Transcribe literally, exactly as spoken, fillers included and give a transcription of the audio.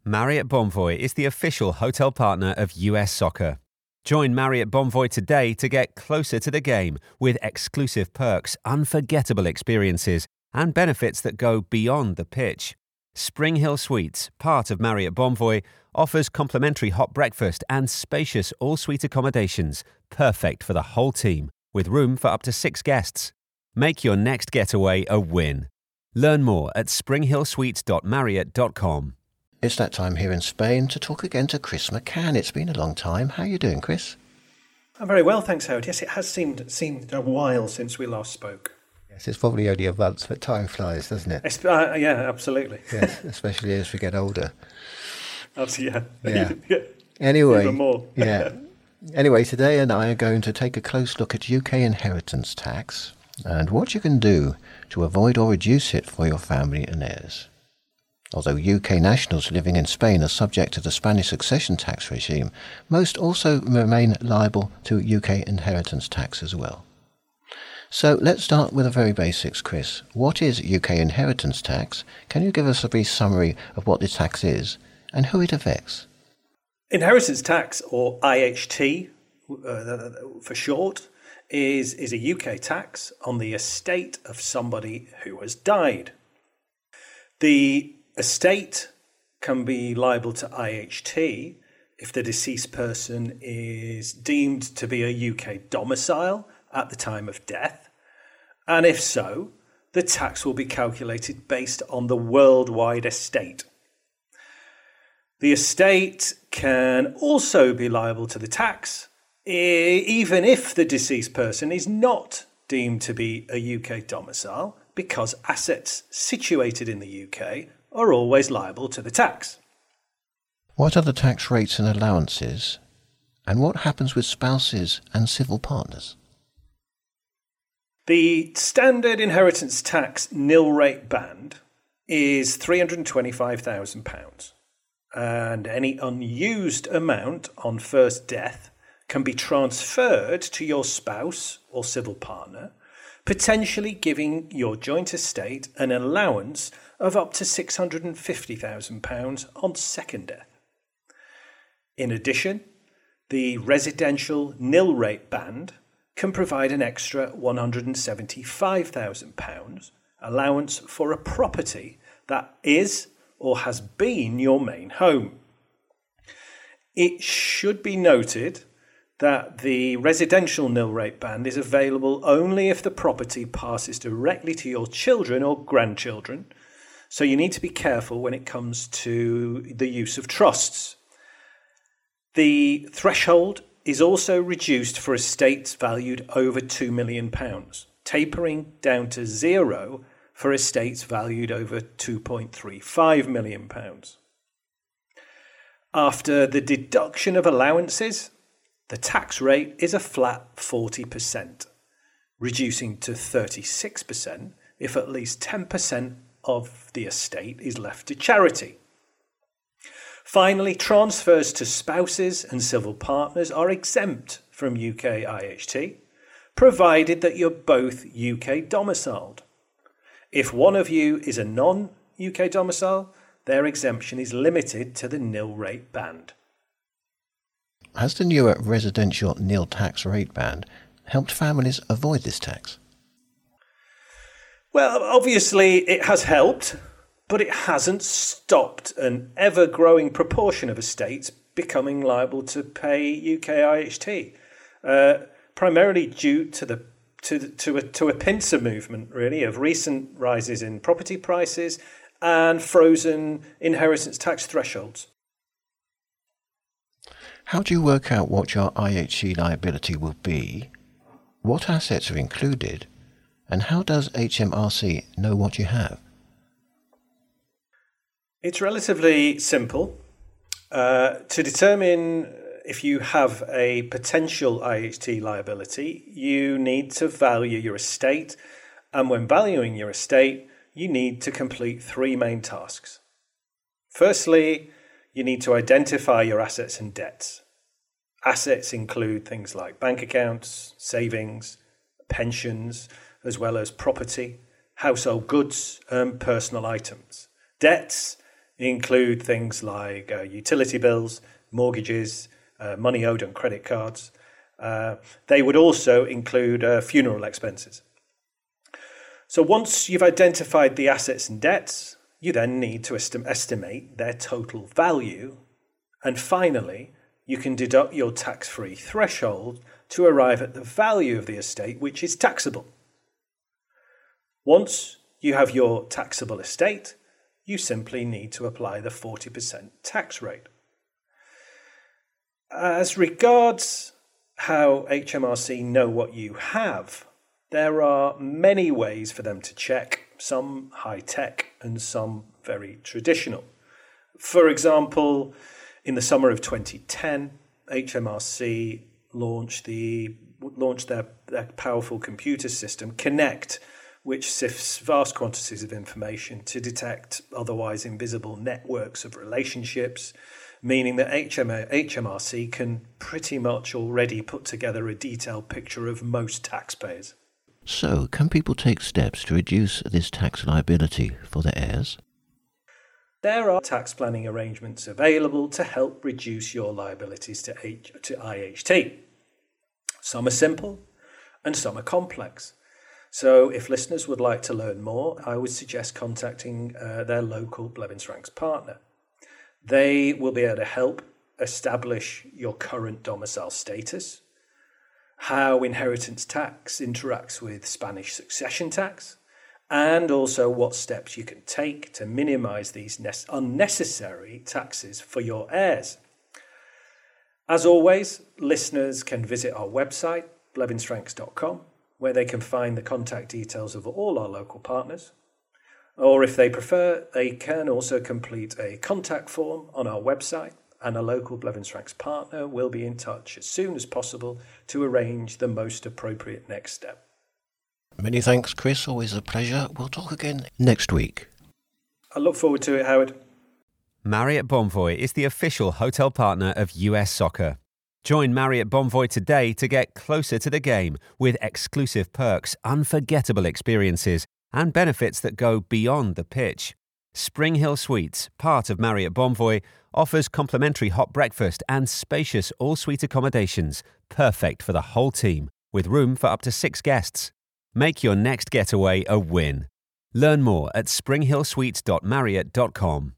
Marriott Bonvoy is the official hotel partner of U S Soccer. Join Marriott Bonvoy today to get closer to the game with exclusive perks, unforgettable experiences, and benefits that go beyond the pitch. Spring Hill Suites, part of Marriott Bonvoy, offers complimentary hot breakfast and spacious all-suite accommodations, perfect for the whole team, with room for up to six guests. Make your next getaway a win. Learn more at spring hill suites dot marriott dot com. It's that time here in Spain to talk again to Chris McCann. It's been a long time. How are you doing, Chris? I'm very well, thanks, Howard. Yes, it has seemed seemed a while since we last spoke. Yes, it's probably only a month, but time flies, doesn't it? It's, uh, yeah, absolutely. Yes, especially as we get older. Absolutely, yeah. yeah. Anyway, even more. yeah. Anyway, today and I are going to take a close look at U K inheritance tax and what you can do to avoid or reduce it for your family and heirs. Although U K nationals living in Spain are subject to the Spanish succession tax regime, most also remain liable to U K inheritance tax as well. So let's start with the very basics, Chris. What is U K inheritance tax? Can you give us a brief summary of what this tax is and who it affects? Inheritance tax, or I H T uh, for short, is, is a U K tax on the estate of somebody who has died. The estate can be liable to I H T if the deceased person is deemed to be a U K domicile at the time of death, and if so, the tax will be calculated based on the worldwide estate. The estate can also be liable to the tax even if the deceased person is not deemed to be a U K domicile, because assets situated in the U K are always liable to the tax. What are the tax rates and allowances, and what happens with spouses and civil partners? The standard inheritance tax nil rate band is three hundred twenty-five thousand pounds, and any unused amount on first death can be transferred to your spouse or civil partner, potentially giving your joint estate an allowance of up to six hundred fifty thousand pounds on second death. In addition, the residential nil rate band can provide an extra one hundred seventy-five thousand pounds allowance for a property that is or has been your main home. It should be noted that the residential nil rate band is available only if the property passes directly to your children or grandchildren, so you need to be careful when it comes to the use of trusts. The threshold is also reduced for estates valued over two million pounds, tapering down to zero for estates valued over two point three five million pounds. After the deduction of allowances, the tax rate is a flat forty percent, reducing to thirty-six percent if at least ten percent of the estate is left to charity. Finally, transfers to spouses and civil partners are exempt from U K I H T, provided that you're both U K domiciled. If one of you is a non-U K domicile, their exemption is limited to the nil rate band. Has the newer residential nil tax rate band helped families avoid this tax? Well, obviously it has helped, but it hasn't stopped an ever-growing proportion of estates becoming liable to pay U K I H T, uh, primarily due to the to the, to a to a pincer movement, really, of recent rises in property prices and frozen inheritance tax thresholds. How do you work out what your I H T liability will be? What assets are included? And how does H M R C know what you have? It's relatively simple. Uh, to determine if you have a potential I H T liability, you need to value your estate. And when valuing your estate, you need to complete three main tasks. Firstly, you need to identify your assets and debts. Assets include things like bank accounts, savings, pensions, as well as property, household goods, and personal items. Debts include things like uh, utility bills, mortgages, uh, money owed on credit cards. Uh, they would also include uh, funeral expenses. So once you've identified the assets and debts, you then need to est- estimate their total value. And finally, you can deduct your tax-free threshold to arrive at the value of the estate, which is taxable. Once you have your taxable estate, you simply need to apply the forty percent tax rate. As regards how H M R C know what you have, there are many ways for them to check, some high-tech and some very traditional. For example, in the summer of twenty ten, H M R C launched the launched their, their powerful computer system, Connect, which sifts vast quantities of information to detect otherwise invisible networks of relationships, meaning that H M R C can pretty much already put together a detailed picture of most taxpayers. So, can people take steps to reduce this tax liability for their heirs? There are tax planning arrangements available to help reduce your liabilities to, H- to I H T. Some are simple and some are complex. So if listeners would like to learn more, I would suggest contacting uh, their local Blevins Franks partner. They will be able to help establish your current domicile status, how inheritance tax interacts with Spanish succession tax, and also what steps you can take to minimize these ne- unnecessary taxes for your heirs. As always, listeners can visit our website, blevins franks dot com, where they can find the contact details of all our local partners. Or if they prefer, they can also complete a contact form on our website, and a local Blevins Franks partner will be in touch as soon as possible to arrange the most appropriate next step. Many thanks, Chris. Always a pleasure. We'll talk again next week. I look forward to it, Howard. Marriott Bonvoy is the official hotel partner of U S Soccer. Join Marriott Bonvoy today to get closer to the game with exclusive perks, unforgettable experiences, and benefits that go beyond the pitch. Spring Hill Suites, part of Marriott Bonvoy, offers complimentary hot breakfast and spacious all-suite accommodations, perfect for the whole team, with room for up to six guests. Make your next getaway a win. Learn more at spring hill suites dot marriott dot com.